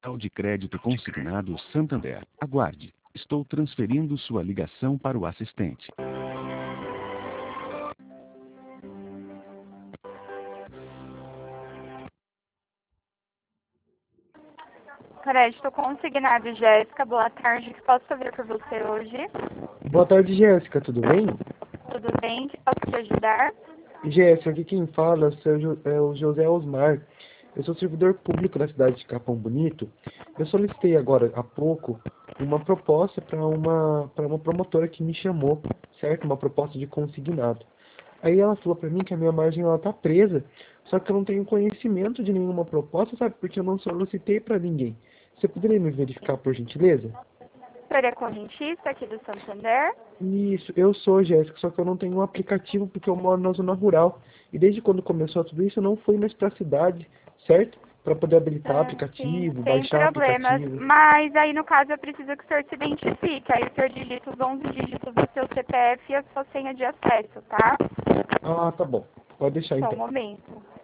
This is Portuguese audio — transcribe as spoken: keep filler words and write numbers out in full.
Cartão de crédito consignado Santander. Aguarde. Estou transferindo sua ligação para o assistente. Crédito consignado, Jéssica. Boa tarde. O que posso fazer por você hoje? Boa tarde, Jéssica, tudo bem? Tudo bem? Que posso te ajudar? Jéssica, aqui quem fala é o seu Jo- é o José Osmar. Eu sou servidor público da cidade de Capão Bonito. Eu solicitei agora há pouco uma proposta para uma, para uma promotora que me chamou, certo? Uma proposta de consignado. Aí ela falou para mim que a minha margem ela tá presa, só que eu não tenho conhecimento de nenhuma proposta, sabe? Porque eu não solicitei para ninguém. Você poderia me verificar, por gentileza? Seria correntista aqui do Santander? Isso, eu sou, Jéssica, só que eu não tenho um aplicativo porque eu moro na zona rural. E desde quando começou tudo isso, eu não fui mais para a cidade, certo? Para poder habilitar Ah, sim, aplicativo, sem baixar problemas. aplicativo. Mas aí, no caso, eu preciso que o senhor se identifique. Aí o senhor digita os onze dígitos do seu C P F e a sua senha de acesso, tá? Ah, tá bom. Pode deixar Só um então. momento.